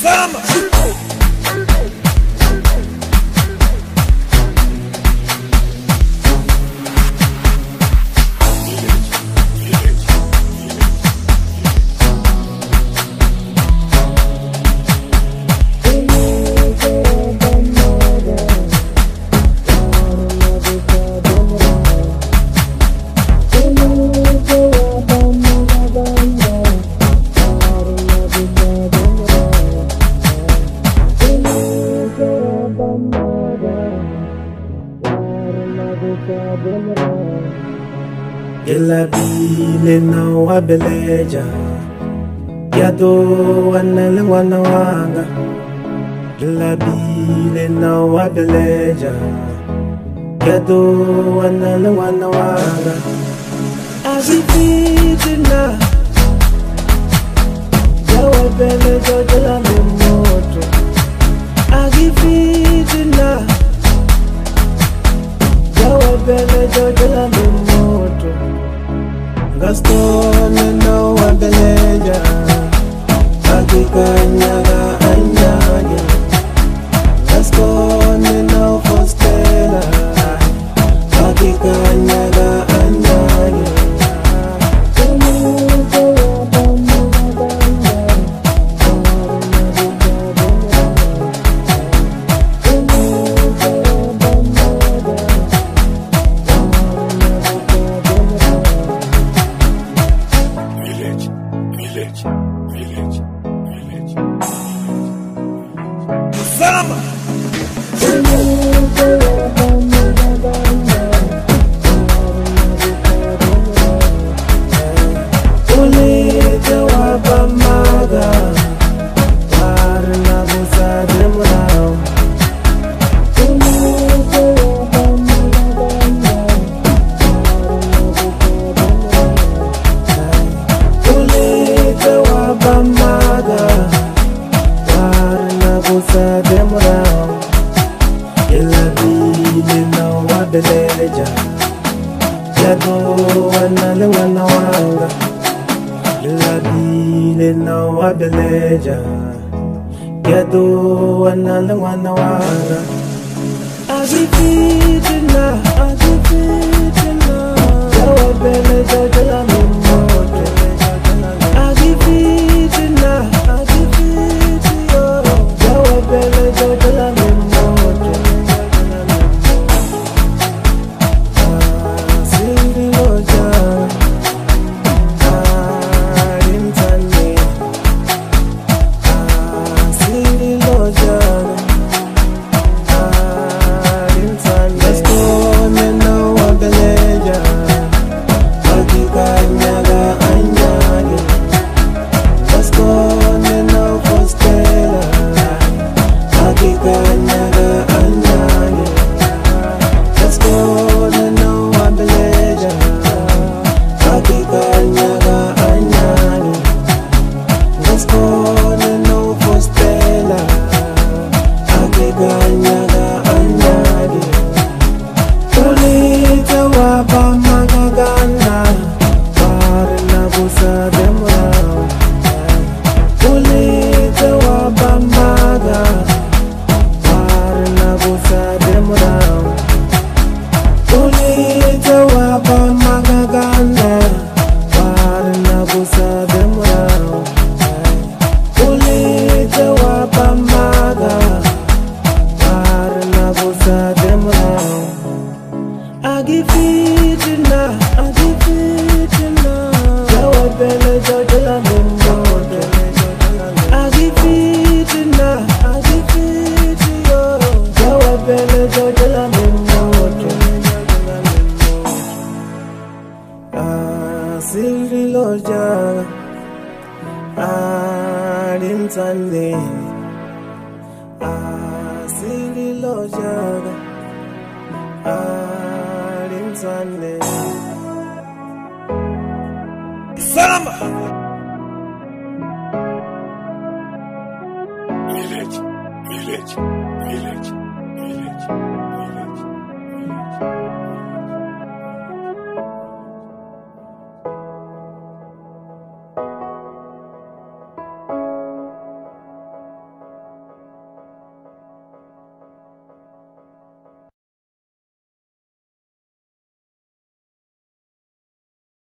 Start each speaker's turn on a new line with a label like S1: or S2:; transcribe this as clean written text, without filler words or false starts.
S1: Zama.
S2: Ila bile na wabeleja Yado wanele wana wanga Ila bile na wabeleja Yado wanele wana wanga Azifitina Yawa beleja jala memoto Azifitina Yawa beleja jala memoto Gastone no wabeleja Akikanyaga anyaga Gastone no fostela Akikanyaga anyaga
S1: Zama.
S2: Ulete wabamaga Warna busa demrao Ulete wabamaga Warna busa demrao Ila bile na wabeleja Yado wanale wana wanga Ila bile na wabeleja Yado wanale wana wanga Azifitina Yawa beleja jala memoto Azifitina Yawa beleja jala memoto Sindi loja Rimtani Sindi loja Rimtani Gastone no wabeleja Akikanyaga anyaga Gastone no fostela Akikanyaga anyaga Gastone no wabeleja Akikanyaga anyaga Gastone no fostela Akikanyaga anyaga Ulite wabamagagana Warna busa demrao Ulite wabamaga Warna busa demrao Ulite wabamagagana Warna busa demrao Ulite wabamaga Warna busa demrao Agifitina Yawa beleja jala memoto Agifitina Yawa beleja jala memoto Sindi loja Rimtani Sindi loja Rimtani
S1: Zama.
S3: Village.